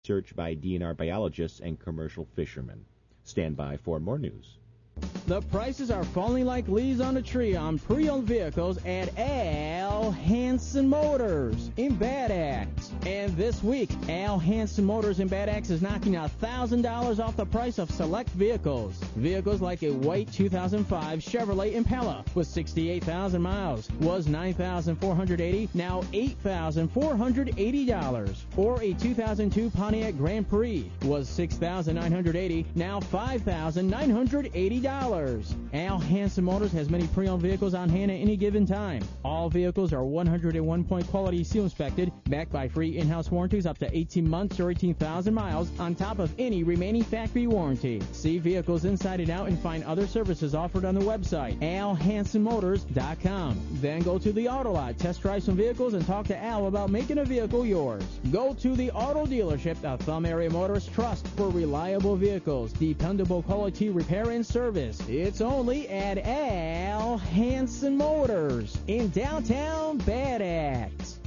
research by DNR biologists and commercial fishermen. Stand by for more news. The prices are falling like leaves on a tree on pre-owned vehicles at Al Hansen Motors in Bad Axe. And this week, Al Hansen Motors in Bad Axe is knocking $1,000 off the price of select vehicles. Vehicles like a white 2005 Chevrolet Impala with 68,000 miles was $9,480, now $8,480. Or a 2002 Pontiac Grand Prix was $6,980, now $5,980. Al Hansen Motors has many pre-owned vehicles on hand at any given time. All vehicles are 101-point quality seal inspected, backed by free in-house warranties up to 18 months or 18,000 miles on top of any remaining factory warranty. See vehicles inside and out and find other services offered on the website, alhansenmotors.com. Then go to the auto lot, test drive some vehicles, and talk to Al about making a vehicle yours. Go to the auto dealership the Thumb Area Motorists trust for reliable vehicles, dependable quality repair and service. It's only at Al Hansen Motors in downtown Bad Axe.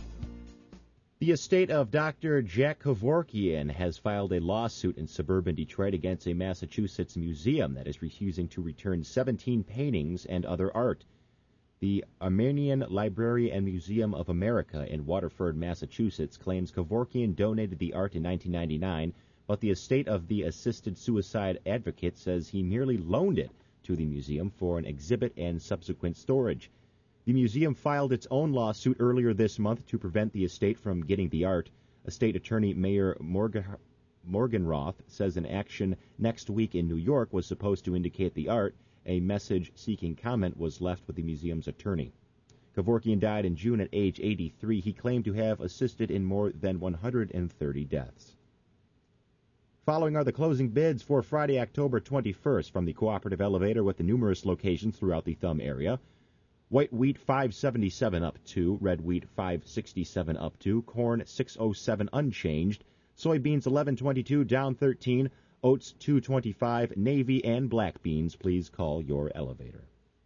The estate of Dr. Jack Kevorkian has filed a lawsuit in suburban Detroit against a Massachusetts museum that is refusing to return 17 paintings and other art. The Armenian Library and Museum of America in Waterford, Massachusetts, claims Kevorkian donated the art in 1999, but the estate of the assisted suicide advocate says he merely loaned it to the museum for an exhibit and subsequent storage. The museum filed its own lawsuit earlier this month to prevent the estate from getting the art. Estate attorney Mayor Morgenroth says an action next week in New York was supposed to indicate the art. A message seeking comment was left with the museum's attorney. Kevorkian died in June at age 83. He claimed to have assisted in more than 130 deaths. Following are the closing bids for Friday, October 21st from the Cooperative Elevator with the numerous locations throughout the Thumb area. White wheat $5.77 up 2, red wheat $5.67 up 2, corn $6.07 unchanged, soybeans $11.22 down 13, oats $2.25, navy and black beans. Please call your elevator.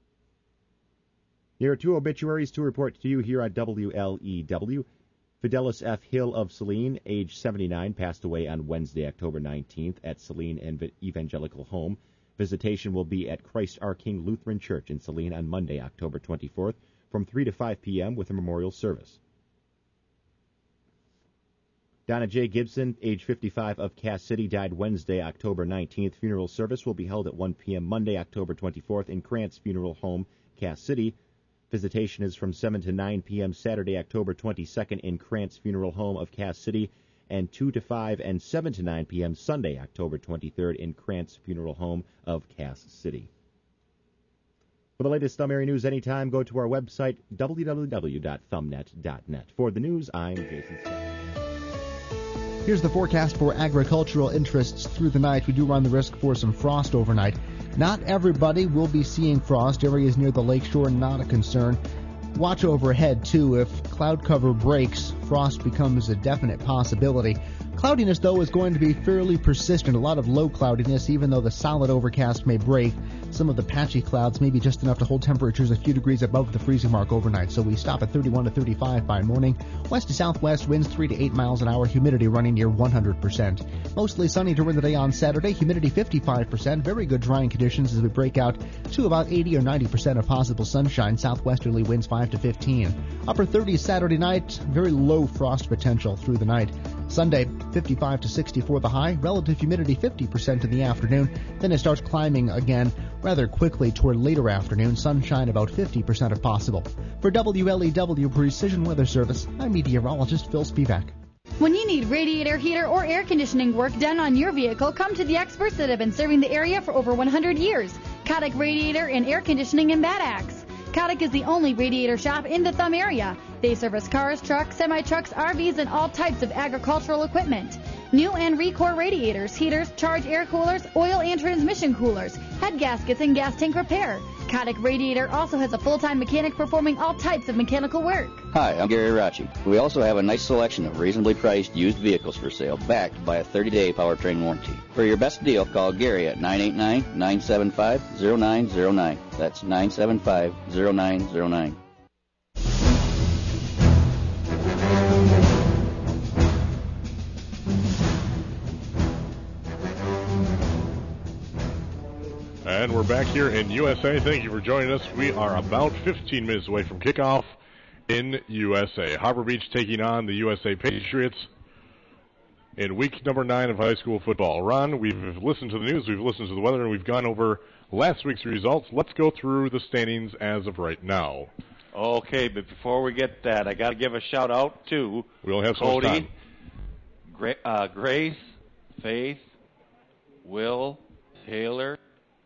There are two obituaries to report to you here at WLEW. Fidelis F. Hill of Saline, age 79, passed away on Wednesday, October 19th at Saline Evangelical Home. Visitation will be at Christ Our King Lutheran Church in Saline on Monday, October 24th, from 3 to 5 p.m. with a memorial service. Donna J. Gibson, age 55, of Cass City, died Wednesday, October 19th. Funeral service will be held at 1 p.m. Monday, October 24th in Krantz Funeral Home, Cass City. Visitation is from 7 to 9 p.m. Saturday, October 22nd in Krantz Funeral Home of Cass City, and 2 to 5 and 7 to 9 p.m. Sunday, October 23rd in Krantz Funeral Home of Cass City. For the latest Thumb Area news anytime, go to our website, www.thumbnet.net. For the news, I'm Jason Scott. Here's the forecast for agricultural interests through the night. We do run the risk for some frost overnight. Not everybody will be seeing frost. Areas near the lakeshore, not a concern. Watch overhead, too. If cloud cover breaks, frost becomes a definite possibility. Cloudiness, though, is going to be fairly persistent. A lot of low cloudiness, even though the solid overcast may break. Some of the patchy clouds may be just enough to hold temperatures a few degrees above the freezing mark overnight, so we stop at 31 to 35 by morning. West to southwest winds 3 to 8 miles an hour, humidity running near 100%. Mostly sunny during the day on Saturday, humidity 55%. Very good drying conditions as we break out to about 80 or 90% of possible sunshine. Southwesterly winds 5 to 15. Upper 30s Saturday night, very low frost potential through the night. Sunday, 55 to 64 the high, relative humidity 50% in the afternoon, then it starts climbing again rather quickly toward later afternoon, sunshine about 50% if possible. For WLEW Precision Weather Service, I'm meteorologist Phil Spivak. When you need radiator, heater, or air conditioning work done on your vehicle, come to the experts that have been serving the area for over 100 years. Kotick Radiator and Air Conditioning in Bad Axe. Kotick is the only radiator shop in the Thumb area. They service cars, trucks, semi-trucks, RVs, and all types of agricultural equipment. New and Recor radiators, heaters, charge air coolers, oil and transmission coolers, head gaskets, and gas tank repair. Kotick Radiator also has a full-time mechanic performing all types of mechanical work. Hi, I'm Gary Rachi. We also have a nice selection of reasonably priced used vehicles for sale, backed by a 30-day powertrain warranty. For your best deal, call Gary at 989-975-0909. That's 975-0909. And we're back here in USA. Thank you for joining us. We are about 15 minutes away from kickoff in USA. Harbor Beach taking on the USA Patriots in week number 9 of high school football. Ron, we've listened to the news, we've listened to the weather, and we've gone over last week's results. Let's go through the standings as of right now. Okay, but before we get that, I got to give a shout out to we don't have so much time. Grace, Faith, Will, Taylor.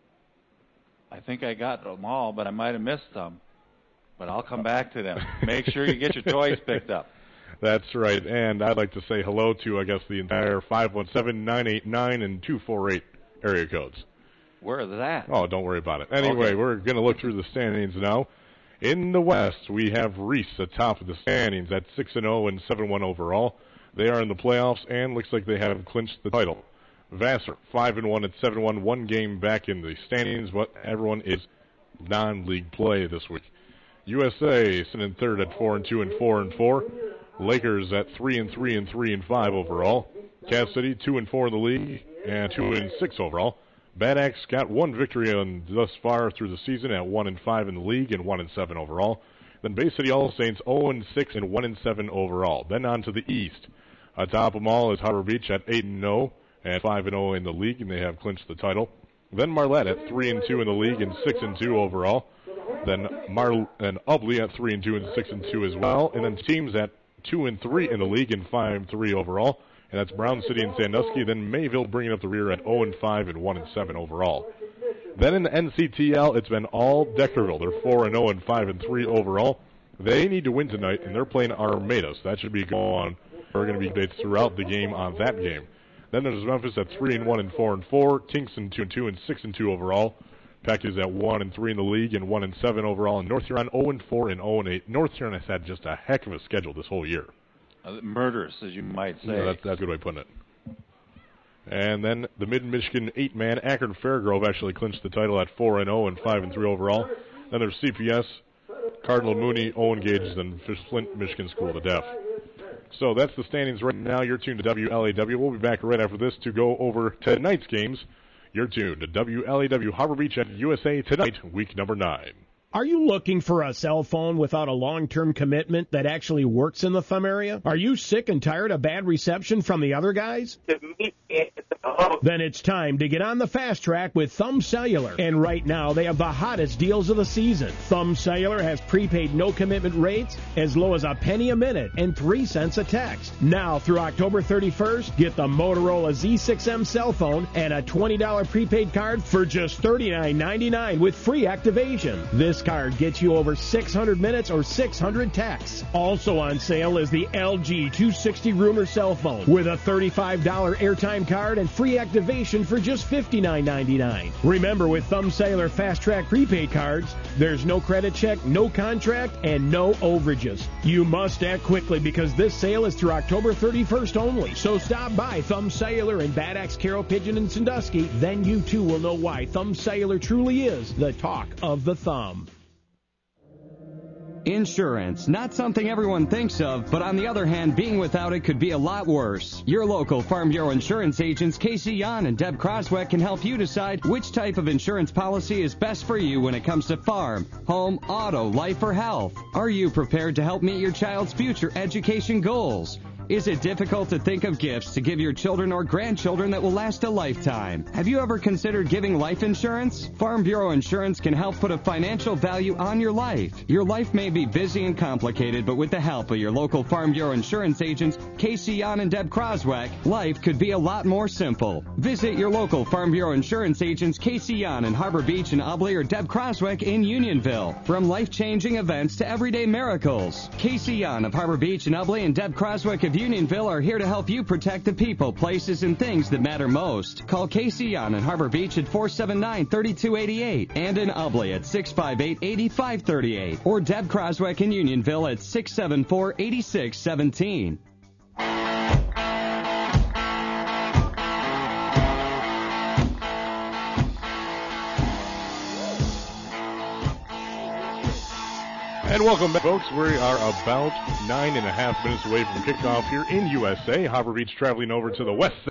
I think I got them all, but I might have missed some. But I'll come back to them. Make sure you get your toys picked up. That's right. And I'd like to say hello to, I guess, the entire 517-989 and 248 area codes. Where is that? Oh, don't worry about it. Anyway, We're going to look through the standings now. In the West, we have Reese atop of the standings at 6-0 and 7-1 overall. They are in the playoffs and looks like they have clinched the title. Vassar, 5-1 at 7-1, one game back in the standings, but everyone is non-league play this week. USA sitting in third at 4-2 and 4-4. Lakers at 3-3 and 3-5 overall. Cass City 2-4 in the league and 2-6 overall. Bad Axe got one victory on thus far through the season at 1-5 in the league and 1-7 overall. Then Bay City All Saints 0-6 and 1-7 overall. Then on to the East. Atop them all is Harbor Beach at 8-0 and 5-0 in the league, and they have clinched the title. Then Marlette at 3-2 in the league and 6-2 overall. Then Ubley at 3-2 and 6-2 as well. And then teams at 2-3 in the league and 5-3 overall. And that's Brown City and Sandusky. Then Mayville bringing up the rear at 0-5 and 1-7 overall. Then in the NCTL, it's been all Deckerville. They're 4-0 and 5-3 overall. They need to win tonight, and they're playing Armada. So that should be going on. There are going to be dates throughout the game on that game. Then there's Memphis at 3-1 and 4-4. Kingston 2-2 and 6-2 overall. Peck is at 1-3 in the league and 1-7 overall. And North Huron 0-4 and 0-8. North Huron has had just a heck of a schedule this whole year. Murderous, as you might say. Yeah, that's a good way of putting it. And then the Mid-Michigan 8-man Akron Fairgrove actually clinched the title at 4-0 and 5-3 overall. Then there's CPS, Cardinal Mooney, Owen Gage, and Flint Michigan School of the Deaf. So that's the standings right now. You're tuned to WLAW. We'll be back right after this to go over tonight's games. You're tuned to WLAW Harbor Beach at USA Tonight, week number 9. Are you looking for a cell phone without a long-term commitment that actually works in the Thumb area? Are you sick and tired of bad reception from the other guys? Then it's time to get on the fast track with Thumb Cellular. And right now, they have the hottest deals of the season. Thumb Cellular has prepaid no-commitment rates as low as a penny a minute and 3 cents a text. Now through October 31st, get the Motorola Z6M cell phone and a $20 prepaid card for just $39.99 with free activation. This card gets you over 600 minutes or 600 texts. Also on sale is the LG 260 Rumor cell phone with a $35 airtime card and free activation for just $59.99. Remember, with Thumb Cellular Fast Track prepaid cards, there's no credit check, no contract, and no overages. You must act quickly because this sale is through October 31st only. So stop by Thumb Cellular in Bad Axe, Carroll, Pigeon, and Sandusky. Then you too will know why Thumb Cellular truly is the talk of the thumb. Insurance, not something everyone thinks of, but on the other hand, being without it could be a lot worse. Your local Farm Bureau insurance agents Casey Yan and Deb Crosweck can help you decide which type of insurance policy is best for you when it comes to farm, home, auto, life, or health. Are you prepared to help meet your child's future education goals? Is it difficult to think of gifts to give your children or grandchildren that will last a lifetime? Have you ever considered giving life insurance? Farm Bureau Insurance can help put a financial value on your life. Your life may be busy and complicated, but with the help of your local Farm Bureau Insurance agents, Casey Yan and Deb Crosweck, life could be a lot more simple. Visit your local Farm Bureau Insurance agents Casey Yan in Harbor Beach and Ubley or Deb Crosweck in Unionville. From life-changing events to everyday miracles, Casey Yan of Harbor Beach and Ubley and Deb Crosweck of Unionville are here to help you protect the people, places, and things that matter most. Call Casey Yan in Harbor Beach at 479-3288 and in Ubley at 658-8538 or Deb Crosweck in Unionville at 674-8617. And welcome back, folks. We are about 9.5 minutes away from kickoff here in USA. Harbor Beach traveling over to the west